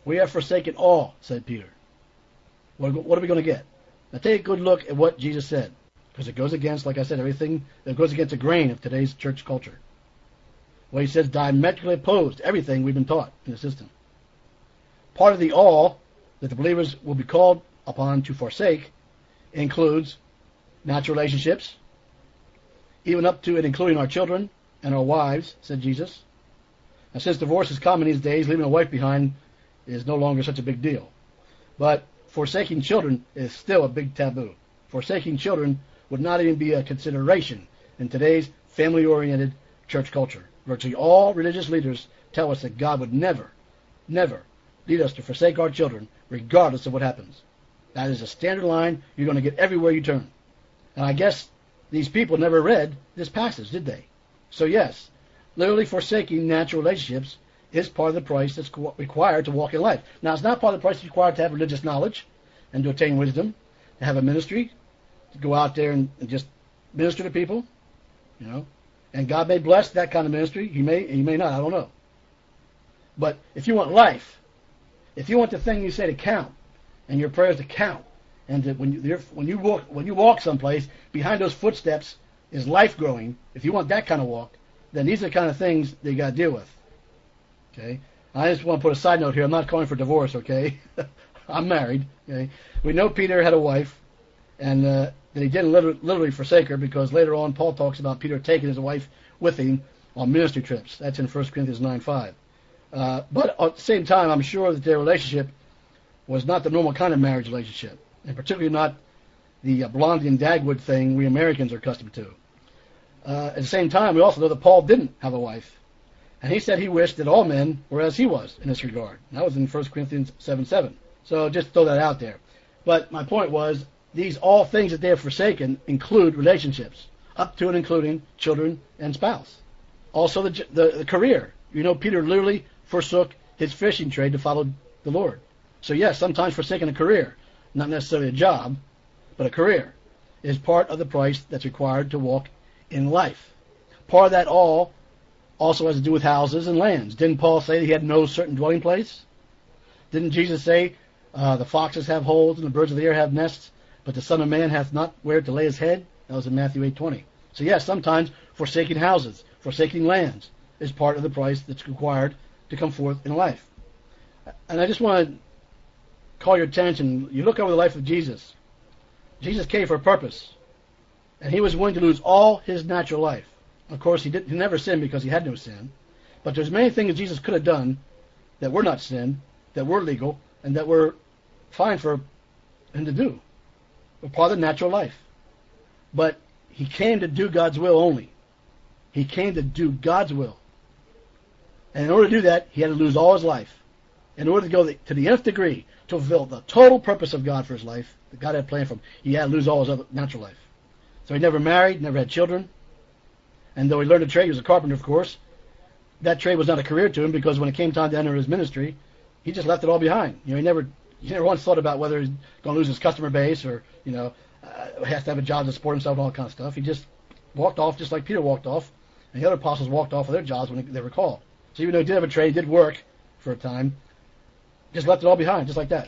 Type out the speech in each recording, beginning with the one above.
We have forsaken all, said Peter. What are we going to get? Now take a good look at what Jesus said, because it goes against, like I said, everything that goes against the grain of today's church culture. Well, he says diametrically opposed to everything we've been taught in the system. Part of the all that the believers will be called upon to forsake includes natural relationships, even up to and including our children and our wives, said Jesus. Now, since divorce is common these days, leaving a wife behind is no longer such a big deal. But forsaking children is still a big taboo. Forsaking children would not even be a consideration in today's family-oriented church culture. Virtually all religious leaders tell us that God would never, never lead us to forsake our children, regardless of what happens. That is a standard line you're going to get everywhere you turn. And I guess these people never read this passage, did they? So yes, literally forsaking natural relationships is part of the price that's required to walk in life. Now, it's not part of the price that's required to have religious knowledge and to attain wisdom, to have a ministry, to go out there and just minister to people, you know. And God may bless that kind of ministry. He may not. I don't know. But if you want life, if you want the thing you say to count, and your prayers to count, and that when you walk someplace, behind those footsteps is life growing. If you want that kind of walk, then these are the kind of things that you got to deal with. Okay. I just want to put a side note here. I'm not calling for divorce. Okay. I'm married. Okay. We know Peter had a wife, and that he didn't literally forsake her, because later on Paul talks about Peter taking his wife with him on ministry trips. That's in 1 Corinthians 9:5. But at the same time, I'm sure that their relationship was not the normal kind of marriage relationship, and particularly not the Blondie and Dagwood thing we Americans are accustomed to. At the same time, we also know that Paul didn't have a wife, and he said he wished that all men were as he was in this regard. And that was in 1 Corinthians 7:7. So just throw that out there. But my point was, these all things that they have forsaken include relationships, up to and including children and spouse. Also the career. You know, Peter literally forsook his fishing trade to follow the Lord. So yes, sometimes forsaking a career, not necessarily a job, but a career, is part of the price that's required to walk in life. Part of that all also has to do with houses and lands. Didn't Paul say he had no certain dwelling place? Didn't Jesus say, the foxes have holes and the birds of the air have nests, but the Son of Man hath not where to lay his head? That was in Matthew 8:20. So yes, sometimes forsaking houses, forsaking lands, is part of the price that's required to come forth in life. And I just want to call your attention. You look over the life of Jesus. Jesus came for a purpose, and he was willing to lose all his natural life. Of course, he never sinned because he had no sin. But there's many things Jesus could have done that were not sin, that were legal, and that were fine for him to do. Were part of the natural life. But he came to do God's will only. He came to do God's will. And in order to do that, he had to lose all his life. In order to go to the nth degree, to fulfill the total purpose of God for his life, that God had planned for him, he had to lose all his other natural life. So he never married, never had children. And though he learned a trade, he was a carpenter, of course, that trade was not a career to him, because when it came time to enter his ministry, he just left it all behind. You know, he never once thought about whether he's going to lose his customer base, or, you know, has to have a job to support himself and all that kind of stuff. He just walked off, just like Peter walked off, and the other apostles walked off of their jobs when they were called. So even though he did have a trade, he did work for a time, just left it all behind, just like that.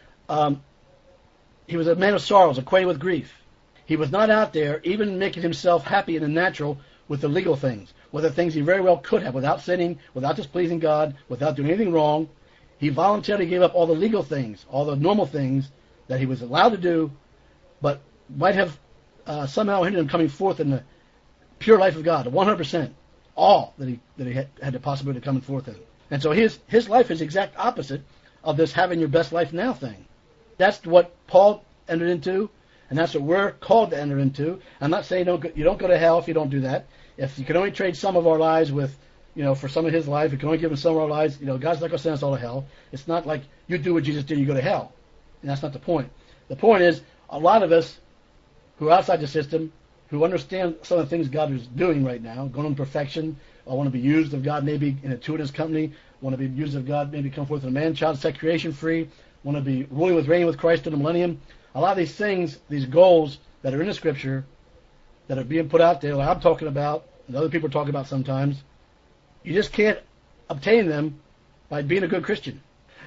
He was a man of sorrows, acquainted with grief. He was not out there even making himself happy in the natural with the legal things, with the things he very well could have, without sinning, without displeasing God, without doing anything wrong. He voluntarily gave up all the legal things, all the normal things that he was allowed to do, but might have somehow hindered him coming forth in the pure life of God, 100%, all that he had the possibility of coming forth in. And so his life is the exact opposite of this having your best life now thing. That's what Paul entered into, and that's what we're called to enter into. I'm not saying you don't go to hell if you don't do that. If you can only trade some of our lives with, for some of his life, we can only give him some of our lives, God's not going to send us all to hell. It's not like you do what Jesus did, you go to hell. And that's not the point. The point is, a lot of us who are outside the system, who understand some of the things God is doing right now, going on perfection, or want to be used of God maybe in a two-in-his company, want to be used of God maybe come forth in a man-child, set creation free, want to be ruling reigning with Christ in the millennium. A lot of these things, these goals that are in the Scripture, that are being put out there, like I'm talking about, and other people are talking about sometimes, you just can't obtain them by being a good Christian.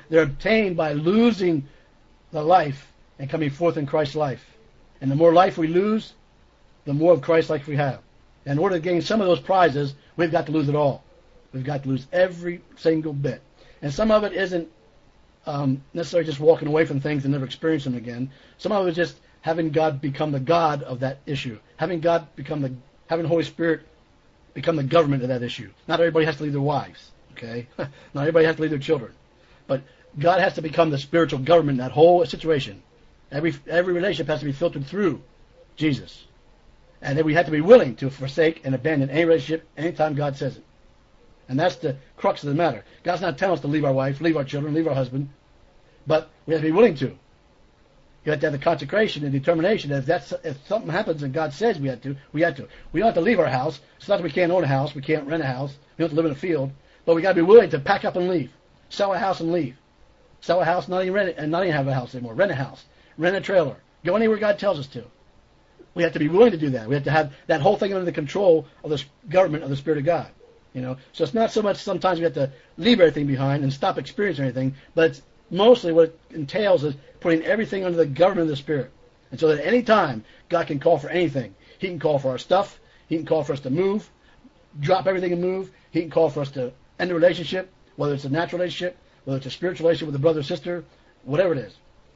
They're obtained by losing the life and coming forth in Christ's life. And the more life we lose, the more of Christ's life we have. And in order to gain some of those prizes, we've got to lose it all. We've got to lose every single bit. And some of it isn't necessarily just walking away from things and never experiencing them again. Some of it is just having God become the God of that issue. Having the Holy Spirit become the government of that issue. Not everybody has to leave their wives, okay? Not everybody has to leave their children. But God has to become the spiritual government in that whole situation. Every relationship has to be filtered through Jesus. And then we have to be willing to forsake and abandon any relationship anytime God says it. And that's the crux of the matter. God's not telling us to leave our wife, leave our children, leave our husband. But we have to be willing to. You have to have the consecration and determination that if something happens and God says we have to, we have to. We don't have to leave our house. It's not that we can't own a house. We can't rent a house. We don't have to live in a field. But we got to be willing to pack up and leave. Sell a house and leave. Sell a house, not even rent it, and not even have a house anymore. Rent a house. Rent a trailer. Go anywhere God tells us to. We have to be willing to do that. We have to have that whole thing under the control of the government of the Spirit of God. You know, so it's not so much sometimes we have to leave everything behind and stop experiencing anything, but it's mostly what it entails is putting everything under the government of the Spirit. And so that any time God can call for anything. He can call for our stuff. He can call for us to move, drop everything and move. He can call for us to end a relationship, whether it's a natural relationship, whether it's a spiritual relationship with a brother or sister, whatever it is.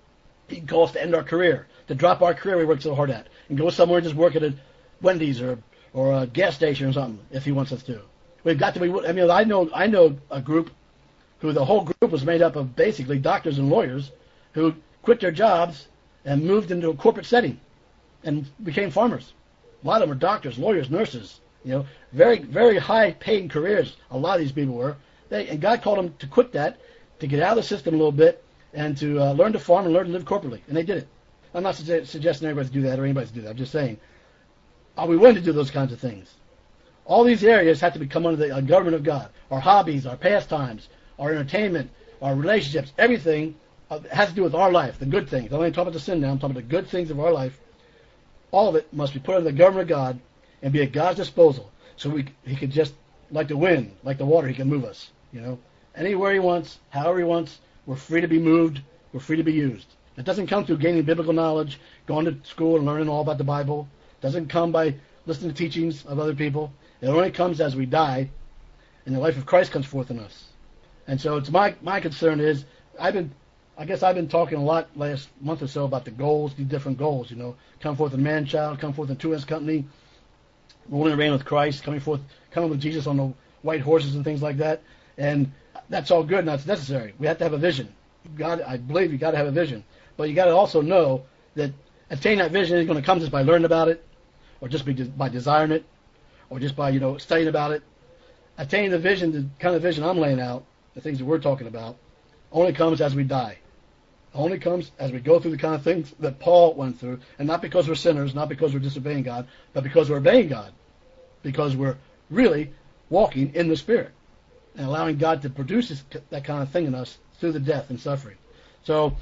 He can call us to end our career, to drop our career we worked so hard at, and go somewhere and just work at a Wendy's or a gas station or something if he wants us to. We've got to be. I mean, I know a group who the whole group was made up of basically doctors and lawyers who quit their jobs and moved into a corporate setting and became farmers. A lot of them are doctors, lawyers, nurses. You know, very, very high-paying careers. A lot of these people were. And God called them to quit that, to get out of the system a little bit, and to learn to farm and learn to live corporately. And they did it. I'm not suggesting everybody to do that or anybody to do that. I'm just saying, are we willing to do those kinds of things? All these areas have to become under the government of God. Our hobbies, our pastimes, our entertainment, our relationships, everything has to do with our life, the good things. I'm not even talking about the sin now. I'm talking about the good things of our life. All of it must be put under the government of God and be at God's disposal. So He can just, like the wind, like the water, He can move us. You know, anywhere He wants, however He wants. We're free to be moved. We're free to be used. It doesn't come through gaining biblical knowledge, going to school and learning all about the Bible. It doesn't come by listening to teachings of other people. It only comes as we die, and the life of Christ comes forth in us. And so it's my concern is I've been talking a lot last month or so about the goals, the different goals. You know, come forth in man-child, come forth in two-S company, ruling and reign with Christ, coming with Jesus on the white horses and things like that. And that's all good and that's necessary. We have to have a vision. I believe you got to have a vision, but you got to also know that attaining that vision isn't going to come just by learning about it, or just by desiring it, or just by studying about it. Attaining the vision, the kind of vision I'm laying out, the things that we're talking about, only comes as we die. Only comes as we go through the kind of things that Paul went through, and not because we're sinners, not because we're disobeying God, but because we're obeying God, because we're really walking in the Spirit and allowing God to produce that kind of thing in us through the death and suffering. So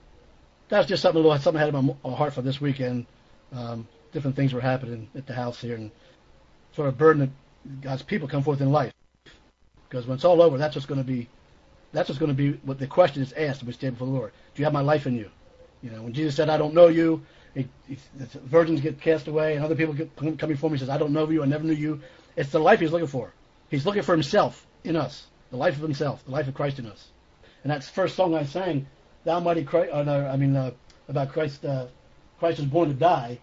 that's just something I had in my heart for this weekend. Different things were happening at the house here, and sort of burden that God's people come forth in life. Because when it's all over, that's what's going to be what the question is asked when we stand before the Lord. Do you have my life in you? You know, when Jesus said, I don't know you, virgins get cast away, and other people come before me and says, I don't know you, I never knew you. It's the life He's looking for. He's looking for Himself in us, the life of Himself, the life of Christ in us. And that first song I sang, Thou Mighty Christ, about Christ, Christ was born to die,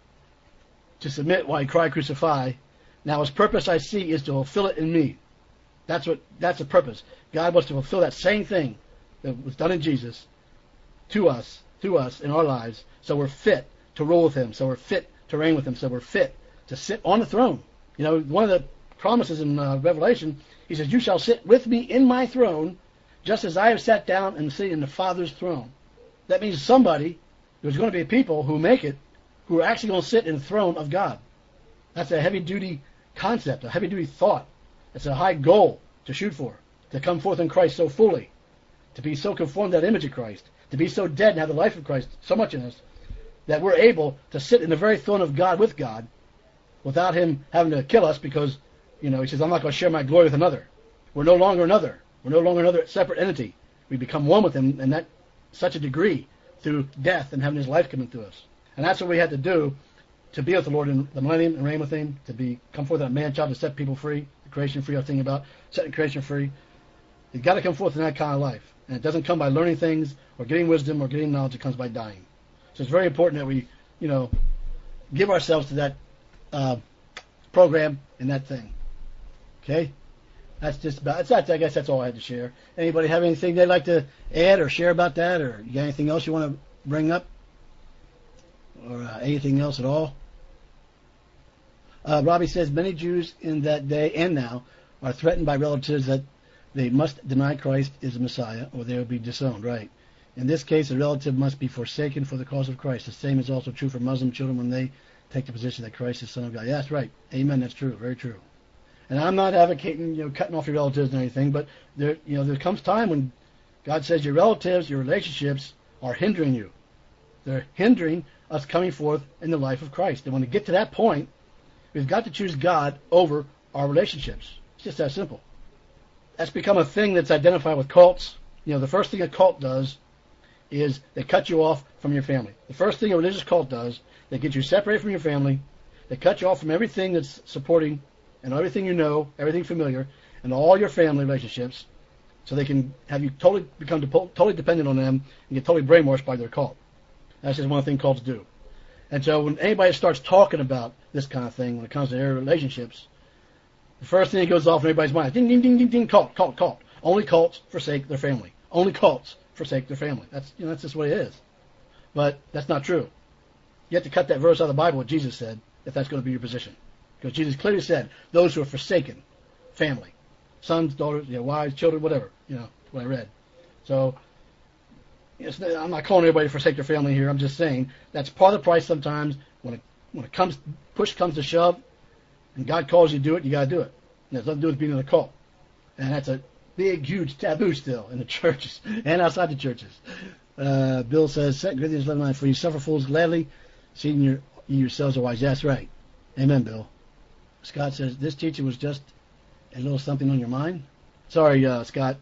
to submit while He cried, crucify. Now His purpose I see is to fulfill it in me. That's the purpose. God wants to fulfill that same thing that was done in Jesus to us, through us, in our lives, so we're fit to rule with Him, so we're fit to reign with Him, so we're fit to sit on the throne. You know, one of the promises in Revelation, He says, you shall sit with me in my throne, just as I have sat down and sit in the Father's throne. That means there's going to be people who make it, who are actually going to sit in the throne of God. That's a heavy-duty concept, a heavy-duty thought. It's a high goal to shoot for, to come forth in Christ so fully, to be so conformed to that image of Christ, to be so dead and have the life of Christ so much in us, that we're able to sit in the very throne of God with God without Him having to kill us because, He says, I'm not going to share my glory with another. We're no longer another. We're no longer another separate entity. We become one with him, and that such a degree through death and having his life coming through us. And that's what we had to do to be with the Lord in the millennium and reign with him, to come forth that man-child to set people free, the creation free. I was thinking about setting creation free. You've got to come forth in that kind of life. And it doesn't come by learning things or getting wisdom or getting knowledge. It comes by dying. So it's very important that we, give ourselves to that program and that thing. Okay? That's just about, I guess that's all I had to share. Anybody have anything they'd like to add or share about that? Or you got anything else you want to bring up? Or anything else at all? Robbie says, many Jews in that day and now are threatened by relatives that they must deny Christ is the Messiah or they will be disowned. Right. In this case, a relative must be forsaken for the cause of Christ. The same is also true for Muslim children when they take the position that Christ is Son of God. Yeah, that's right. Amen. That's true. Very true. And I'm not advocating, cutting off your relatives or anything, but there comes time when God says your relatives, your relationships are hindering you. They're hindering us coming forth in the life of Christ. And when we get to that point, we've got to choose God over our relationships. It's just that simple. That's become a thing that's identified with cults. The first thing a cult does is they cut you off from your family. The first thing a religious cult does, they get you separated from your family. They cut you off from everything that's supporting and everything everything familiar, and all your family relationships, so they can have you become totally dependent on them and get totally brainwashed by their cult. That's just one thing cults do. And so when anybody starts talking about this kind of thing when it comes to their relationships, the first thing that goes off in everybody's mind, ding, ding, ding, ding, ding, cult, cult, cult. Only cults forsake their family. Only cults forsake their family. That's just what it is. But that's not true. You have to cut that verse out of the Bible, what Jesus said, if that's going to be your position. Because Jesus clearly said, those who are forsaken family, sons, daughters, wives, children, whatever, what I read. So I'm not calling everybody to forsake their family here. I'm just saying that's part of the price sometimes when push comes to shove and God calls you to do it, you got to do it. And it has nothing to do with being in a cult. And that's a big, huge taboo still in the churches and outside the churches. Bill says, 2 Corinthians 11:9, for you suffer fools gladly, seeing you yourselves are wise. That's right. Amen, Bill. Scott says, this teaching was just a little something on your mind. Sorry, Scott.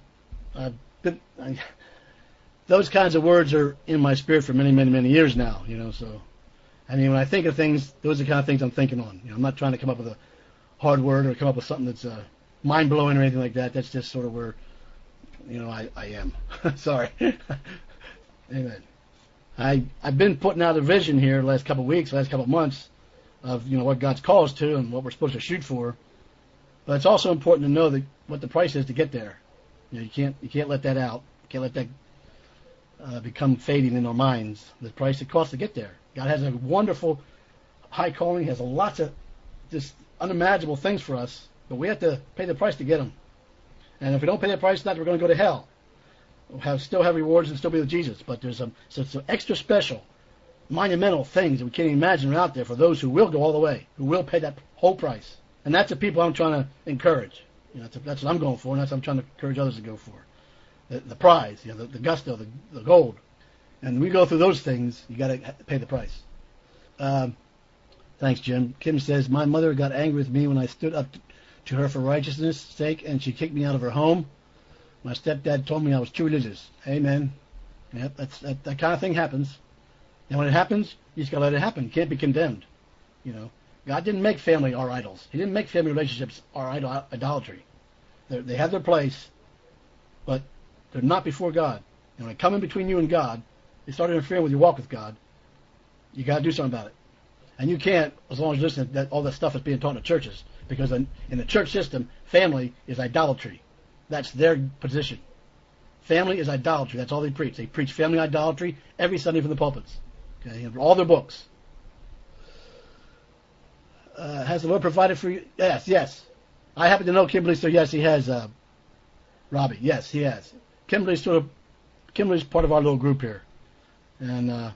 Those kinds of words are in my spirit for many, many, many years now, so. When I think of things, those are the kind of things I'm thinking on. I'm not trying to come up with a hard word or come up with something that's mind-blowing or anything like that. That's just sort of where, I am. Sorry. Amen. I've been putting out a vision here the last couple of weeks, last couple of months of, what God's called us to and what we're supposed to shoot for. But it's also important to know that what the price is to get there. You can't let that out. You can't let that become fading in our minds. The price it costs to get there. God has a wonderful high calling. He has lots of just unimaginable things for us, but we have to pay the price to get them. And if we don't pay the price, we're going to go to hell. We'll still have rewards and still be with Jesus. But there's some extra special, monumental things that we can't even imagine are out there for those who will go all the way, who will pay that whole price. And that's the people I'm trying to encourage. That's what I'm going for, and that's what I'm trying to encourage others to go for. The prize, the gusto, the gold. And we go through those things, you got to pay the price. Thanks, Jim. Kim says, my mother got angry with me when I stood up to her for righteousness' sake, and she kicked me out of her home. My stepdad told me I was too religious. Amen. Yep, that kind of thing happens. And when it happens, you just got to let it happen. You can't be condemned. God didn't make family our idols. He didn't make family relationships our idolatry. They have their place, but they're not before God. And when they come in between you and God, they start interfering with your walk with God. You got to do something about it. And you can't, as long as you listen to all that stuff that's being taught in the churches, because in the church system, family is idolatry. That's their position. Family is idolatry. That's all they preach. They preach family idolatry every Sunday from the pulpits. Okay, in all their books. Has the Lord provided for you? Yes. I happen to know Kimberly, so yes, He has. Robbie, yes, He has. Kimberly's part of our little group here, and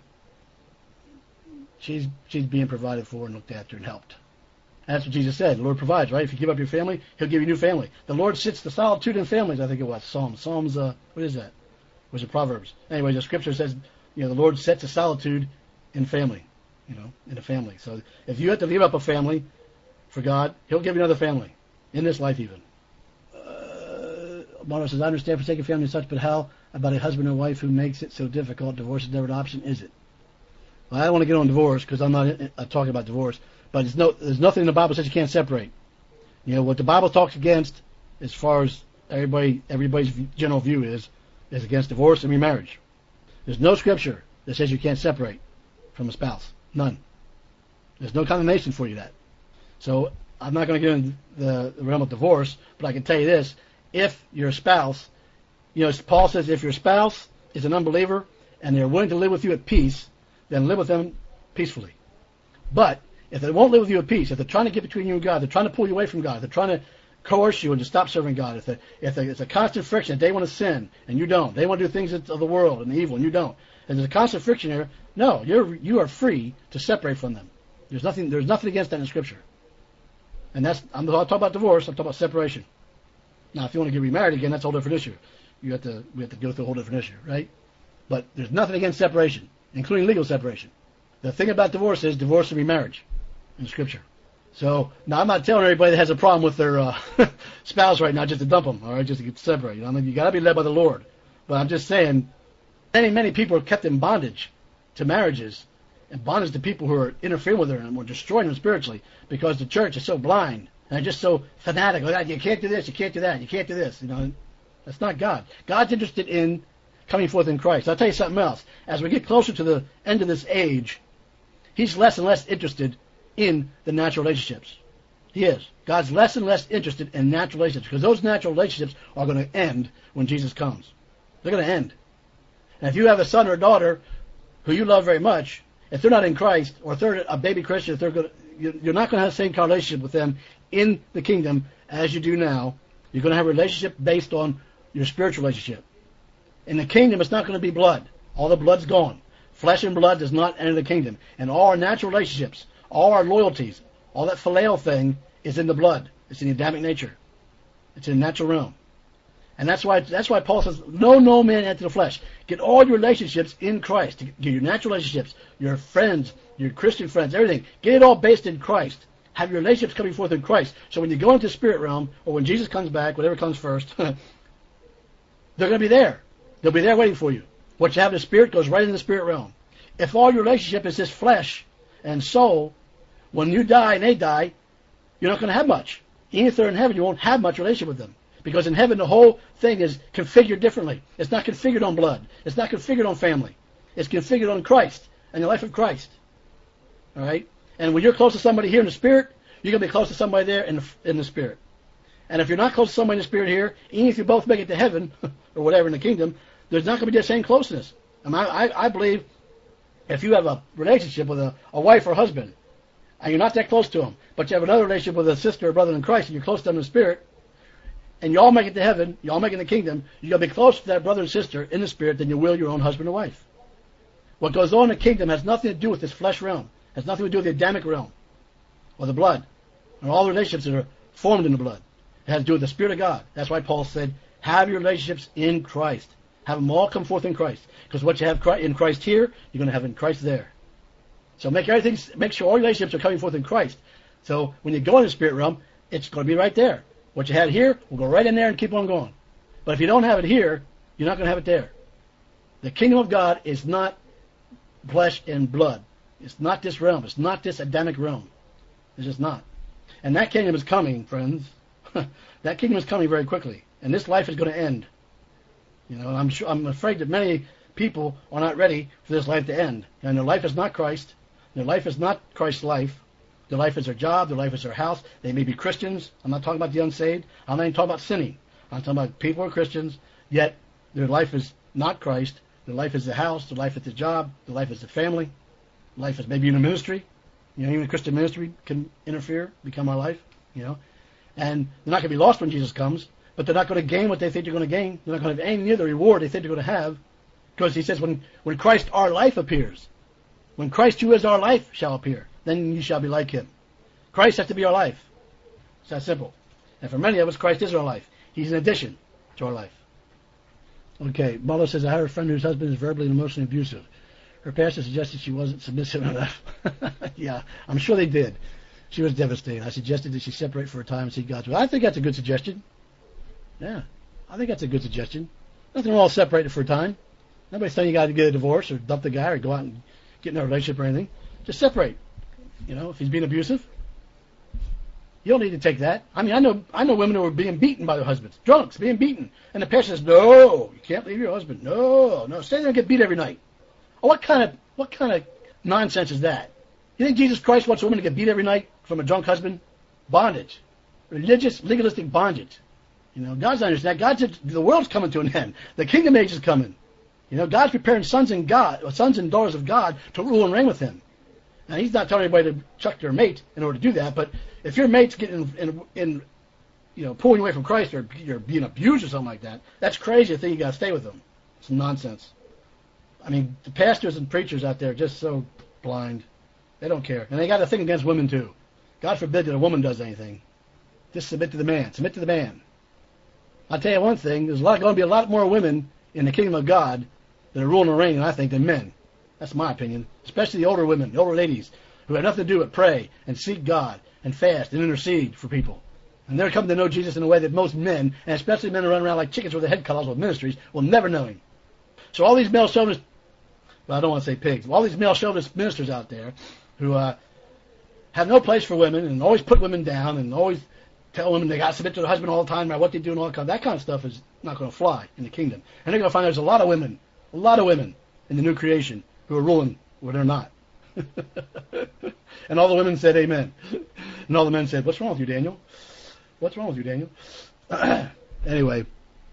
she's being provided for and looked after and helped. And that's what Jesus said. The Lord provides, right? If you give up your family, He'll give you a new family. The Lord sits the solitude in families. I think it was Psalms. What is that? Was it Proverbs? Anyway, the Scripture says, the Lord sets a solitude in family. In a family. So if you have to leave up a family for God, He'll give you another family in this life even. Mara says, I understand forsaking family and such, but how about a husband and wife who makes it so difficult. Divorce is never an option, is it? Well, I don't want to get on divorce because I'm not talking about divorce. But there's nothing in the Bible that says you can't separate. You know, what the Bible talks against, as far as everybody's general view is against divorce and remarriage. There's no scripture that says you can't separate from a spouse. None. There's no condemnation for you that. So I'm not going to get into the realm of divorce, but I can tell you this. If your spouse, you know, Paul says if your spouse is an unbeliever and they're willing to live with you at peace, then live with them peacefully. But if they won't live with you at peace, if they're trying to get between you and God, they're trying to pull you away from God, they're trying to coerce you into stop serving God, if it's a constant friction, they want to sin and you don't, they want to do things of the world and the evil and you don't, and there's a constant friction here, no, you are free to separate from them. There's nothing against that in Scripture. And I'm not talking about divorce, I'm talking about separation. Now, if you want to get remarried again, that's a whole different issue. We have to go through a whole different issue, right? But there's nothing against separation, including legal separation. The thing about divorce is divorce and remarriage in Scripture. So, now I'm not telling everybody that has a problem with their spouse right now just to dump them, all right, just to get separated. I mean, you got to be led by the Lord. But I'm just saying, many people are kept in bondage to marriages and bondage to people who are interfering with them and we're destroying them spiritually because the church is so blind and just so fanatic. Like, you can't do this, you can't do that, you can't do this. You know, that's not God. God's interested in coming forth in Christ. I'll tell you something else. As we get closer to the end of this age, He's less and less interested in the natural relationships. He is. God's less and less interested in natural relationships because those natural relationships are going to end when Jesus comes. They're going to end. And if you have a son or a daughter who you love very much, if they're not in Christ, or if they're a baby Christian, you're not going to have the same kind of relationship with them in the kingdom as you do now. You're going to have a relationship based on your spiritual relationship. In the kingdom, it's not going to be blood. All the blood's gone. Flesh and blood does not enter the kingdom. And all our natural relationships, all our loyalties, all that phileo thing is in the blood. It's in the Adamic nature. It's in the natural realm. And that's why Paul says, no man enter the flesh. Get all your relationships in Christ. Get your natural relationships, your friends, your Christian friends, everything. Get it all based in Christ. Have your relationships coming forth in Christ. So when you go into the spirit realm, or when Jesus comes back, whatever comes first, they're going to be there. They'll be there waiting for you. What you have in the spirit goes right in the spirit realm. If all your relationship is just flesh and soul, when you die and they die, you're not going to have much. Even if they're in heaven, you won't have much relationship with them. Because in heaven, the whole thing is configured differently. It's not configured on blood. It's not configured on family. It's configured on Christ and the life of Christ. All right? And when you're close to somebody here in the spirit, you're going to be close to somebody there in the spirit. And if you're not close to somebody in the spirit here, even if you both make it to heaven, or whatever in the kingdom, there's not going to be the same closeness. And I believe if you have a relationship with a wife or husband, and you're not that close to them, but you have another relationship with a sister or brother in Christ, and you're close to them in the spirit, and you all make it to heaven, you all make it in the kingdom, you're going to be closer to that brother and sister in the spirit than you will your own husband or wife. What goes on in the kingdom has nothing to do with this flesh realm. It has nothing to do with the Adamic realm or the blood. And all the relationships that are formed in the blood. It has to do with the Spirit of God. That's why Paul said, have your relationships in Christ. Have them all come forth in Christ. Because what you have in Christ here, you're going to have in Christ there. So make sure all relationships are coming forth in Christ. So when you go in the spirit realm, it's going to be right there. What you had here will go right in there and keep on going. But if you don't have it here, you're not going to have it there. The kingdom of God is not flesh and blood. It's not this realm. It's not this Adamic realm. It's just not. And that kingdom is coming, friends. That kingdom is coming very quickly. And this life is going to end. You know, and I'm afraid that many people are not ready for this life to end. And their life is not Christ. Their life is not Christ's life. Their life is their job. Their life is their house. They may be Christians. I'm not talking about the unsaved. I'm not even talking about sinning. I'm talking about people who are Christians, yet their life is not Christ. Their life is the house. Their life is the job. Their life is the family. Life is maybe in a ministry. You know, even a Christian ministry can interfere, become our life, you know. And they're not going to be lost when Jesus comes, but they're not going to gain what they think they're going to gain. They're not going to have any near the reward they think they're going to have, because he says when Christ our life appears, when Christ who is our life shall appear, then you shall be like him. Christ has to be our life. It's that simple. And for many of us, Christ is our life. He's an addition to our life. Okay, Mother says, I have a friend whose husband is verbally and emotionally abusive. Her pastor suggested she wasn't submissive enough. Yeah, I'm sure they did. She was devastated. I suggested that she separate for a time and see God's will. I think that's a good suggestion. Yeah, I think that's a good suggestion. Nothing wrong with separating for a time. Nobody's saying you got to get a divorce or dump the guy or go out and get in a relationship or anything. Just separate. If he's being abusive, you don't need to take that. I mean, I know women who are being beaten by their husbands, drunks, being beaten, and the pastor says, "No, you can't leave your husband. No, stay there and get beat every night." Oh, what kind of nonsense is that? You think Jesus Christ wants a woman to get beat every night from a drunk husband? Bondage, religious, legalistic bondage. God's not understand. The world's coming to an end. The kingdom age is coming. God's preparing sons and daughters of God to rule and reign with Him. Now, He's not telling everybody to chuck their mate in order to do that. But if your mate's getting pulling away from Christ, or you're being abused or something like that, that's crazy. I think you got to stay with them. It's nonsense. I mean, the pastors and preachers out there are just so blind. They don't care, and they got a thing against women too. God forbid that a woman does anything. Just submit to the man. Submit to the man. I'll tell you one thing. There's going to be a lot more women in the kingdom of God that are ruling and reigning, I think, than men. That's my opinion. Especially the older women, the older ladies, who have nothing to do but pray and seek God and fast and intercede for people. And they're coming to know Jesus in a way that most men, and especially men who run around like chickens with their head cut off with ministries, will never know Him. So all these male chauvinist, well, I don't want to say pigs, all these male chauvinist ministers out there who have no place for women and always put women down and always tell women they got to submit to their husband all the time, about what they do and all that kind of stuff is not going to fly in the kingdom. And they're going to find there's a lot of women in the new creation who are ruling where they're not. And all the women said amen. And all the men said, "What's wrong with you, Daniel? What's wrong with you, Daniel?" Anyway,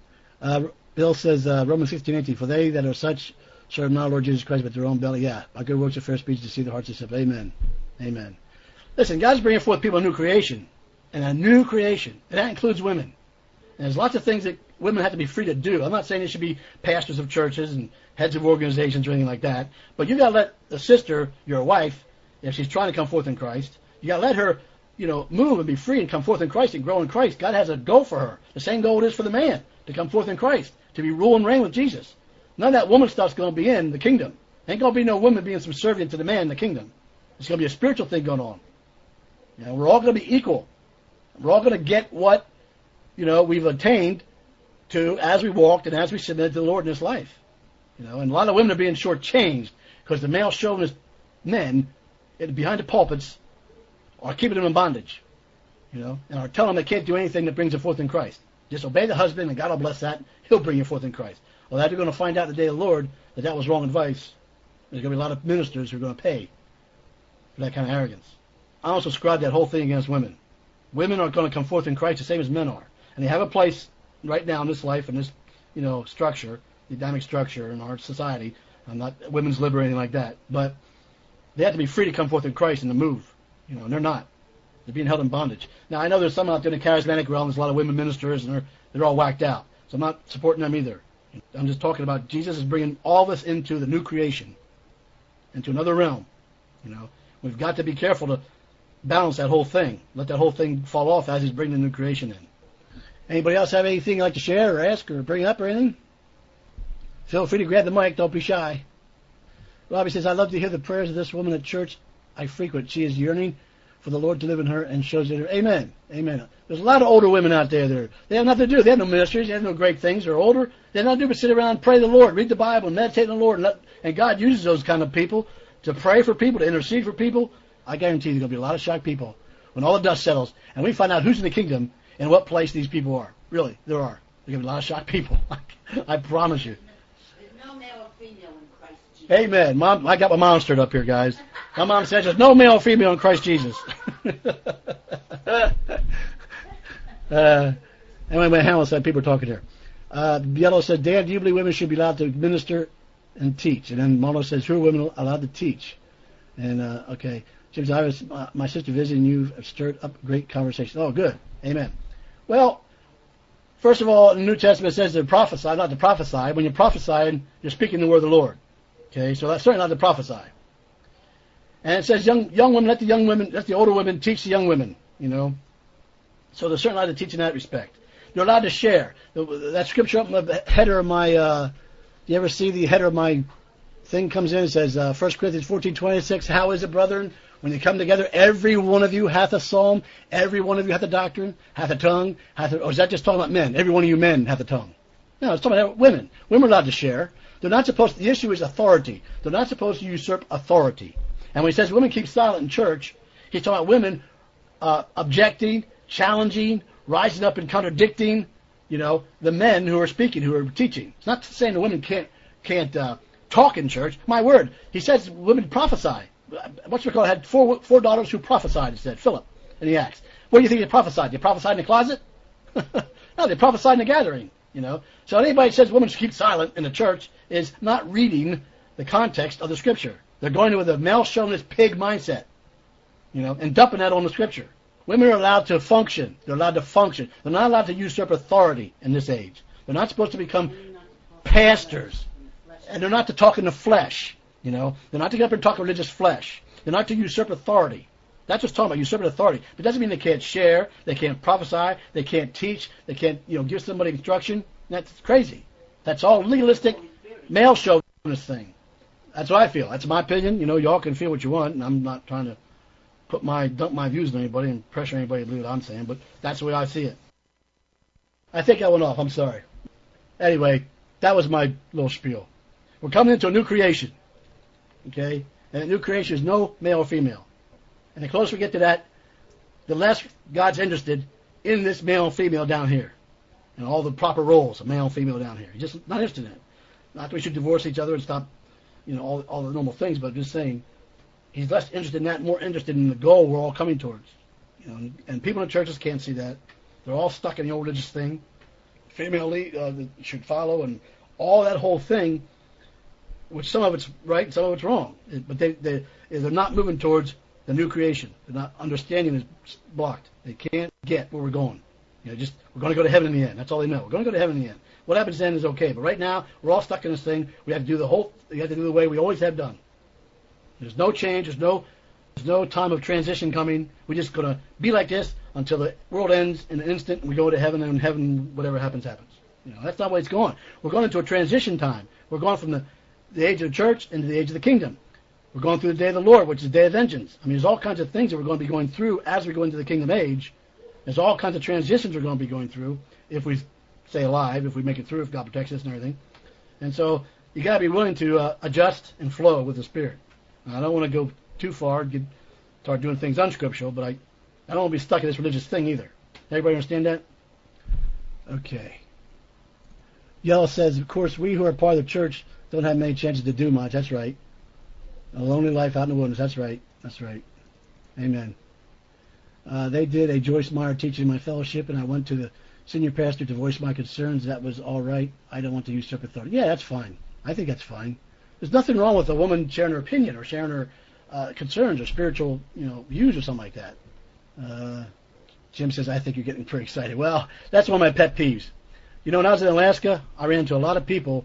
Bill says, Romans 16:18, "For they that are such serve not Lord Jesus Christ, but their own belly." Yeah, by good works of fair speech to see the hearts of self. Amen. Amen. Listen, God's bringing forth people a new creation. And a new creation. And that includes women. And there's lots of things that women have to be free to do. I'm not saying they should be pastors of churches and heads of organizations or anything like that. But you got to let the sister, your wife, if she's trying to come forth in Christ, you got to let her, move and be free and come forth in Christ and grow in Christ. God has a goal for her. The same goal it is for the man, to come forth in Christ, to be rule and reign with Jesus. None of that woman stuff's going to be in the kingdom. Ain't going to be no woman being subservient to the man in the kingdom. It's going to be a spiritual thing going on. We're all going to be equal. We're all going to get what, we've attained to as we walked and as we submitted to the Lord in this life. And a lot of women are being shortchanged because the male chauvinist men behind the pulpits are keeping them in bondage, and are telling them they can't do anything that brings them forth in Christ. Just obey the husband and God will bless that. He'll bring you forth in Christ. Well, they're going to find out the day of the Lord that was wrong advice. There's going to be a lot of ministers who are going to pay for that kind of arrogance. I also ascribe that whole thing against women. Women are going to come forth in Christ the same as men are. And they have a place right now in this life, in this, structure, the Adamic structure in our society. I'm not women's liberty or anything like that. But they have to be free to come forth in Christ and to move. And they're not. They're being held in bondage. Now, I know there's some out there in the charismatic realm. There's a lot of women ministers, and they're all whacked out. So I'm not supporting them either. I'm just talking about Jesus is bringing all this into the new creation, into another realm. We've got to be careful to balance that whole thing. Let that whole thing fall off as He's bringing the new creation in. Anybody else have anything you'd like to share or ask or bring up or anything? Feel free to grab the mic. Don't be shy. Robbie says, "I love to hear the prayers of this woman at church I frequent. She is yearning for the Lord to live in her and shows it her." Amen. Amen. There's a lot of older women out there. They have nothing to do. They have no ministries. They have no great things. They're older. They have nothing to do but sit around and pray to the Lord, read the Bible, and meditate on the Lord. And God uses those kind of people to pray for people, to intercede for people. I guarantee you there's going to be a lot of shocked people when all the dust settles and we find out who's in the kingdom and what place these people are. Really, there are. There's going to be a lot of shocked people. I promise you. There's no male or female in Christ Jesus. Amen. Mom, I got my mom stirred up here, guys. My mom says there's no male or female in Christ Jesus. Anyway, Hamlet said people are talking here. Yellow said, "Dan, do you believe women should be allowed to minister and teach?" And then Mono says, "Who are women allowed to teach?" And, okay. James, my sister visiting you have stirred up a great conversation. Oh, good. Amen. Well, first of all, in the New Testament it says to prophesy, not to prophesy. When you're prophesying, you're speaking the word of the Lord. Okay, so that's certainly not to prophesy. And it says young women, let the older women teach the young women, So they're certainly allowed to teach in that respect. They're allowed to share. That scripture up in the header of my, you ever see the header of my thing comes in? It says, 1 Corinthians 14:26, "How is it, brethren, when you come together, every one of you hath a psalm, every one of you hath a doctrine, hath a tongue, or is that just talking about men? Every one of you men hath a tongue. No, it's talking about women. Women are allowed to share. They're not supposed to, the issue is authority. They're not supposed to usurp authority. And when he says women keep silent in church, he's talking about women objecting, challenging, rising up and contradicting, the men who are speaking, who are teaching. It's not saying the women can't talk in church. My word, he says women prophesy. What's it called? Had four daughters who prophesied, he said, Philip in the Acts. What do you think they prophesied? They prophesied in the closet? No, they prophesied in the gathering, So anybody who says women should keep silent in the church is not reading the context of the Scripture. They're going with a male chauvinist pig mindset, and dumping that on the Scripture. Women are allowed to function. They're allowed to function. They're not allowed to usurp authority in this age. They're not supposed to become pastors. And they're not to talk in the flesh. They're not to get up and talk religious flesh. They're not to usurp authority. That's what's talking about, usurping authority. But it doesn't mean they can't share, they can't prophesy, they can't teach, they can't, give somebody instruction. That's crazy. That's all legalistic, male chauvinist thing. That's what I feel. That's my opinion. Y'all can feel what you want, and I'm not trying to dump my views on anybody and pressure anybody to do what I'm saying, but that's the way I see it. I think I went off. I'm sorry. Anyway, that was my little spiel. We're coming into a new creation, okay? And a new creation is no male or female. And the closer we get to that, the less God's interested in this male and female down here, and all the proper roles of male and female down here. He's just not interested in it. Not that we should divorce each other and stop, all the normal things, but just saying, he's less interested in that, more interested in the goal we're all coming towards. And people in churches can't see that. They're all stuck in the old religious thing. Female lead should follow, and all that whole thing, which some of it's right and some of it's wrong. But they're not moving towards the new creation. They're not understanding is blocked. They can't get where we're going. We're going to go to heaven in the end. That's all they know. We're going to go to heaven in the end. What happens then is okay. But right now, we're all stuck in this thing. We have to do the way we always have done. There's no change. There's no time of transition coming. We're just going to be like this until the world ends in an instant and we go to heaven, and in heaven, whatever happens, happens. That's not the way it's going. We're going into a transition time. We're going from the age of the church into the age of the kingdom. We're going through the day of the Lord, which is the day of vengeance. There's all kinds of things that we're going to be going through as we go into the kingdom age. There's all kinds of transitions we're going to be going through if we stay alive, if we make it through, if God protects us and everything. And so you got to be willing to adjust and flow with the Spirit. Now, I don't want to go too far, start doing things unscriptural, but I don't want to be stuck in this religious thing either. Everybody understand that? Okay. Yellow says, of course, we who are part of the church don't have many chances to do much. That's right. A lonely life out in the wilderness. That's right. That's right. Amen. They did a Joyce Meyer teaching in my fellowship, and I went to the senior pastor to voice my concerns. That was all right. I don't want to usurp authority. Yeah, that's fine. I think that's fine. There's nothing wrong with a woman sharing her opinion or sharing her concerns or spiritual, views or something like that. Jim says, I think you're getting pretty excited. Well, that's one of my pet peeves. When I was in Alaska, I ran into a lot of people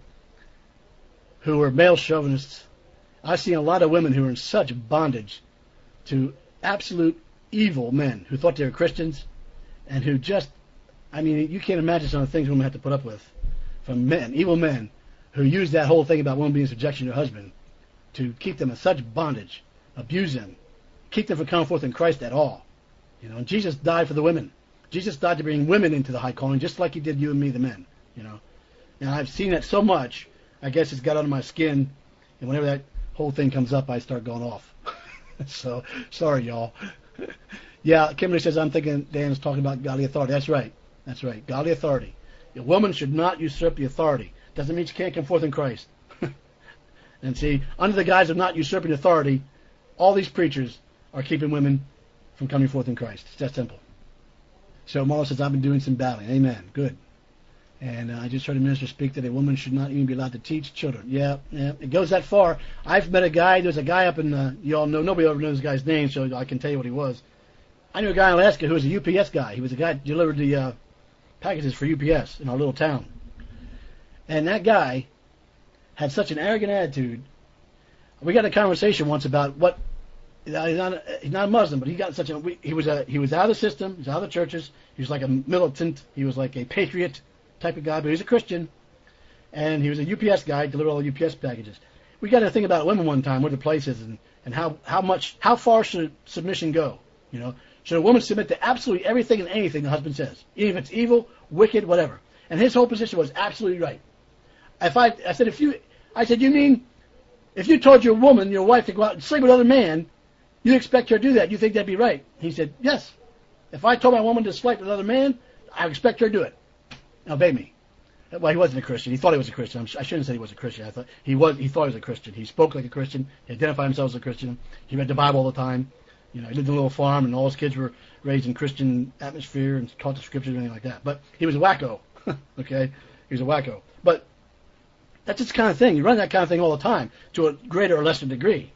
who were male chauvinists. I've seen a lot of women who are in such bondage to absolute evil men who thought they were Christians and who just, you can't imagine some of the things women have to put up with from men, evil men, who use that whole thing about women being in subjection to their husband to keep them in such bondage, abuse them, keep them from coming forth in Christ at all. And Jesus died for the women. Jesus died to bring women into the high calling, just like he did you and me, the men. And I've seen that so much, I guess it's got under my skin, and whenever that whole thing comes up, I start going off. So, sorry, y'all. Yeah, Kimberly says, I'm thinking Dan's talking about godly authority. That's right. That's right. Godly authority. A woman should not usurp the authority. Doesn't mean she can't come forth in Christ. And see, under the guise of not usurping authority, all these preachers are keeping women from coming forth in Christ. It's that simple. So Marla says, I've been doing some battling. Amen. Good. And I just heard a minister speak that a woman should not even be allowed to teach children. Yeah, it goes that far. I've met a guy, there's a guy up in, you all know, nobody ever knows this guy's name, so I can tell you what he was. I knew a guy in Alaska who was a UPS guy. He was a guy who delivered the packages for UPS in our little town. And that guy had such an arrogant attitude. We got a conversation once about what, he's not a Muslim, but he got such a, he was out of the system, he was out of the churches, he was like a militant, he was like a patriot type of guy, but he was a Christian, and he was a UPS guy, delivered all the UPS packages. We got to think about women one time, where the place is, and how far should submission go? Should a woman submit to absolutely everything and anything the husband says, even if it's evil, wicked, whatever? And his whole position was absolutely right. I said, you mean if you told your woman, your wife, to go out and sleep with another man, you expect her to do that? You think that'd be right? He said, yes. If I told my woman to sleep with another man, I expect her to do it. Now, obey me. Well, he wasn't a Christian. He thought he was a Christian. I shouldn't say he was a Christian. I thought he thought he was a Christian. He spoke like a Christian. He identified himself as a Christian. He read the Bible all the time. You know, he lived in a little farm, and all his kids were raised in Christian atmosphere and taught the scriptures and anything like that. But he was a wacko. Okay? He was a wacko. But that's just the kind of thing. You run that kind of thing all the time to a greater or lesser degree.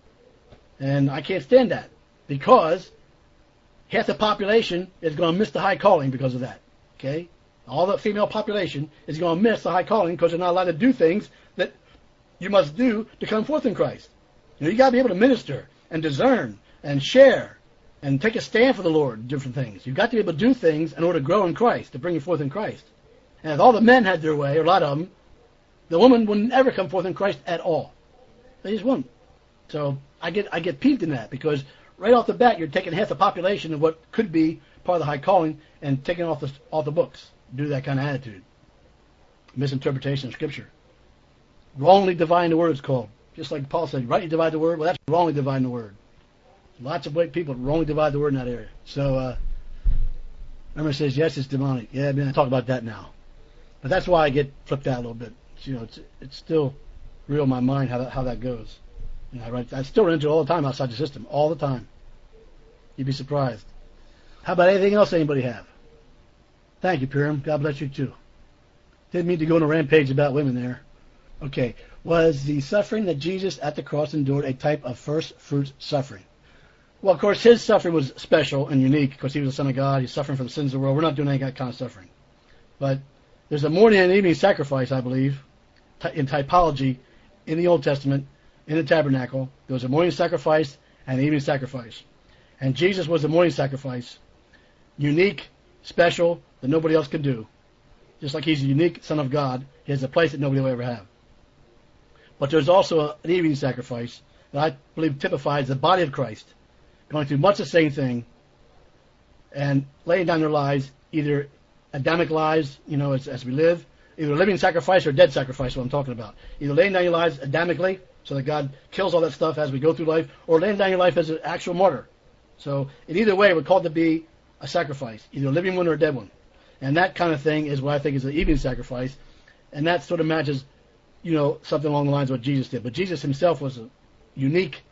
And I can't stand that because half the population is going to miss the high calling because of that. Okay? All the female population is going to miss the high calling because they're not allowed to do things that you must do to come forth in Christ. You know, you got to be able to minister and discern and share and take a stand for the Lord, different things. You've got to be able to do things in order to grow in Christ, to bring you forth in Christ. And if all the men had their way, or a lot of them, the woman wouldn't ever come forth in Christ at all. They just wouldn't. So I get peeved in that because right off the bat you're taking half the population of what could be part of the high calling and taking off the books. Do that kind of attitude. Misinterpretation of Scripture. Wrongly divine the word, it's called. Just like Paul said, rightly divide the word. Well, that's wrongly divine the word. Lots of people wrongly divide the word in that area. So, remember, it says, yes, it's demonic. Yeah, I mean, I talk about that now. But that's why I get flipped out a little bit. You know, it's still real in my mind how that goes. You know, I still run into it all the time outside the system. All the time. You'd be surprised. How about anything else anybody have? Thank you, Purim. God bless you, too. Didn't mean to go on a rampage about women there. Okay. Was the suffering that Jesus at the cross endured a type of first fruits suffering? Well, of course, his suffering was special and unique because he was the Son of God. He's suffering for the sins of the world. We're not doing any kind of suffering. But there's a morning and evening sacrifice, I believe, in typology in the Old Testament, in the tabernacle. There was a morning sacrifice and an evening sacrifice. And Jesus was the morning sacrifice, unique, special, that nobody else could do. Just like he's a unique Son of God, he has a place that nobody will ever have. But there's also an evening sacrifice that I believe typifies the body of Christ, going through much the same thing and laying down their lives, either Adamic lives, you know, as we live, either a living sacrifice or dead sacrifice, what I'm talking about. Either laying down your lives Adamically, so that God kills all that stuff as we go through life, or laying down your life as an actual martyr. So in either way, we're called to be a sacrifice, either a living one or a dead one. And that kind of thing is what I think is the evening sacrifice, and that sort of matches, you know, something along the lines of what Jesus did. But Jesus himself was a uniquely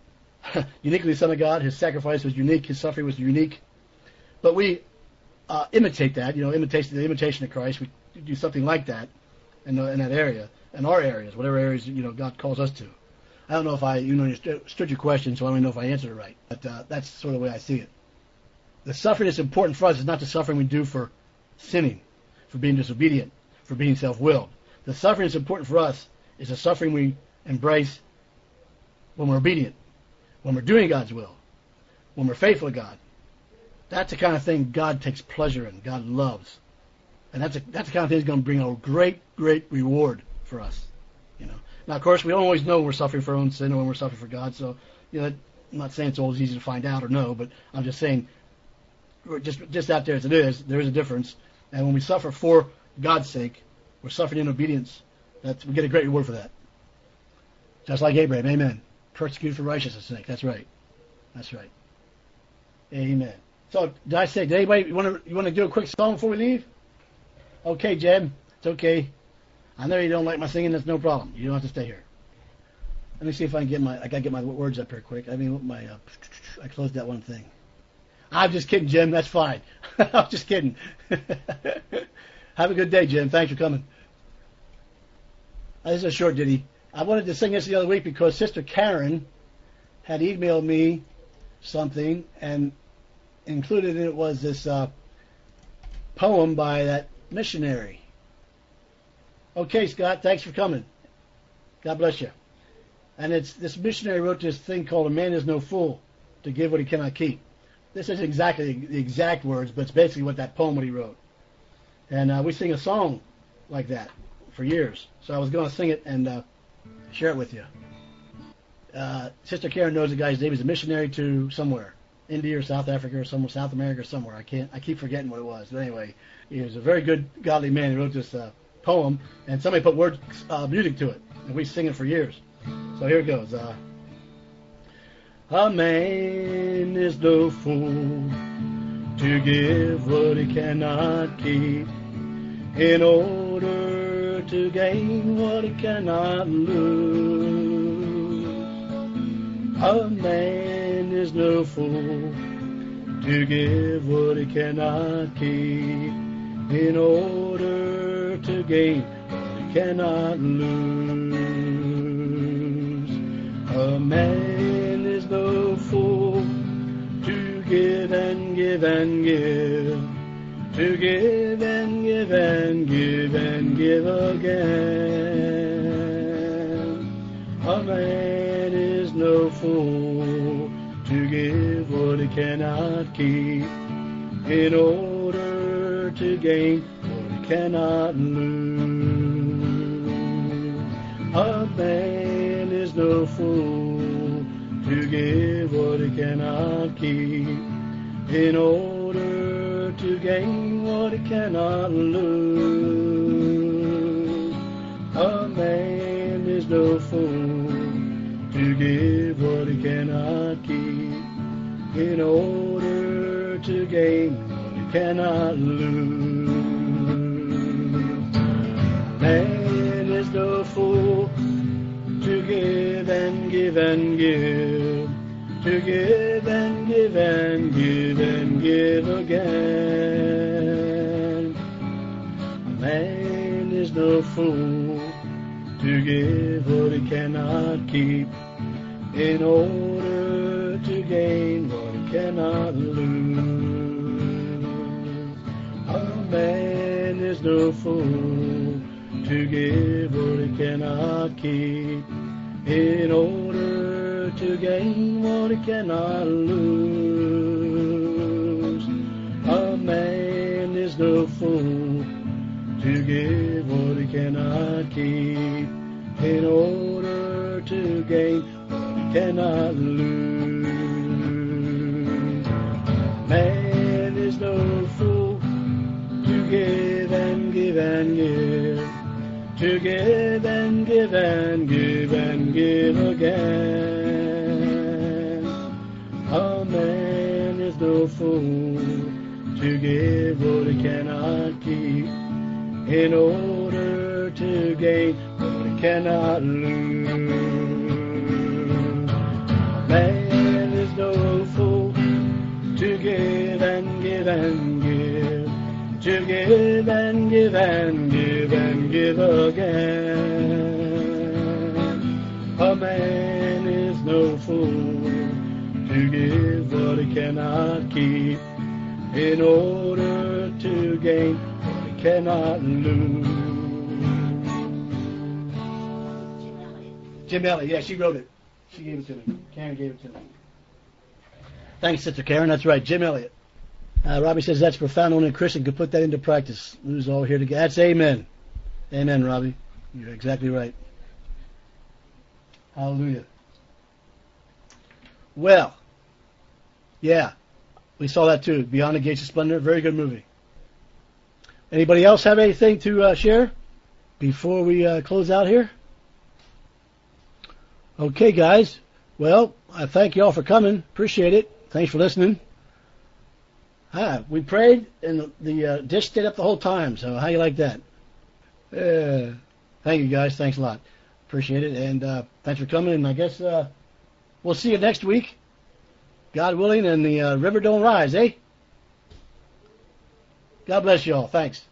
the Son of God. His sacrifice was unique. His suffering was unique. But we imitate that, you know, the imitation of Christ. We do something like that in that area, in our areas, whatever areas, you know, God calls us to. I don't know if I understood your question, so I don't even know if I answered it right. But that's sort of the way I see it. The suffering that's important for us is not the suffering we do for sinning, for being disobedient, for being self-willed. The suffering that's important for us is the suffering we embrace when we're obedient, when we're doing God's will, when we're faithful to God. That's the kind of thing God takes pleasure in, God loves. And that's the kind of thing that's going to bring a great, great reward for us. You know. Now, of course, we don't always know when we're suffering for our own sin or when we're suffering for God. So, you know, I'm not saying it's always easy to find out or know, but I'm just saying, just out there as it is, there is a difference. And when we suffer for God's sake, we're suffering in obedience. We get a great reward for that. Just like Abraham, amen. Persecuted for righteousness' sake. That's right. That's right. Amen. So, did anybody, you want to do a quick song before we leave? Okay, Jeb. It's okay. I know you don't like my singing. That's no problem. You don't have to stay here. Let me see if I can I gotta get my words up here quick. I mean, I closed that one thing. I'm just kidding, Jim. That's fine. I'm just kidding. Have a good day, Jim. Thanks for coming. This is a short ditty. I wanted to sing this the other week because Sister Karen had emailed me something, and included in it was this poem by that missionary. Okay, Scott, thanks for coming. God bless you. And this missionary wrote this thing called "A Man Is No Fool to Give What He Cannot Keep." This isn't exactly the exact words, but it's basically what he wrote. And we sing a song like that for years. So I was going to sing it and share it with you. Sister Karen knows the guy's name. He's a missionary to somewhere. India or South Africa or somewhere, South America or somewhere. I keep forgetting what it was. But anyway, he was a very good godly man. He wrote this poem, and somebody put music to it, and we sing it for years. So here it goes. A man is no fool to give what he cannot keep, in order to gain what he cannot lose. A man is no fool to give what he cannot keep, in order to gain what he cannot lose. A man is no fool to give and give and give, to give and give and give and give again. A man is no fool to give what he cannot keep, in order to gain what he cannot lose. A man is no fool to give what he cannot keep, in order to gain what he cannot lose. A man is no fool to give what he cannot keep, in order to gain what he cannot lose. Man is no fool to give and give and give, to give and give and give and give again. A man is no fool to give what he cannot keep, in order to gain what he cannot lose. A man is no fool to give what he cannot keep, in order to gain what he cannot lose. A man is no fool to give what he cannot keep, in order to gain what he cannot lose. Man is no fool to give and give and give, to give and give and give and give again. A man is no fool to give what he cannot keep, in order to gain what he cannot lose. A man is no fool to give and give and give, to give and give and give and give again. A man is no fool to give what he cannot keep, in order to gain what he cannot lose. Jim Elliot, yeah, she wrote it. She gave it to me. Karen gave it to me. Thanks, Sister Karen. That's right, Jim Elliot. Robbie says that's profound. Only a Christian could put that into practice. Who's all here together? That's amen. Amen, Robbie. You're exactly right. Hallelujah. Well, yeah, we saw that too. Beyond the Gates of Splendor. Very good movie. Anybody else have anything to share before we close out here? Okay, guys. Well, I thank you all for coming. Appreciate it. Thanks for listening. We prayed, and the dish stayed up the whole time, so how you like that? Thank you, guys. Thanks a lot. Appreciate it, and thanks for coming, and I guess we'll see you next week, God willing, and the river don't rise, eh? God bless you all. Thanks.